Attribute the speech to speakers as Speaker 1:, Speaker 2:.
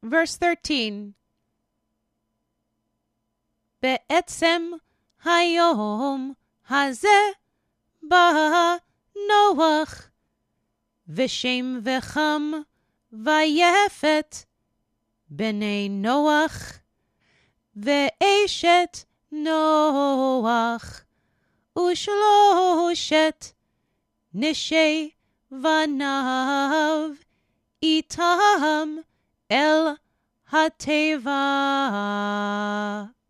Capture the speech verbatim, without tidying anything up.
Speaker 1: verse thirteen. בעצם היום הזה בא נוח, ושם וחם ויפת בני נוח, ואשת נוח, ושלושת נשי בניו, איתם אל התיבה.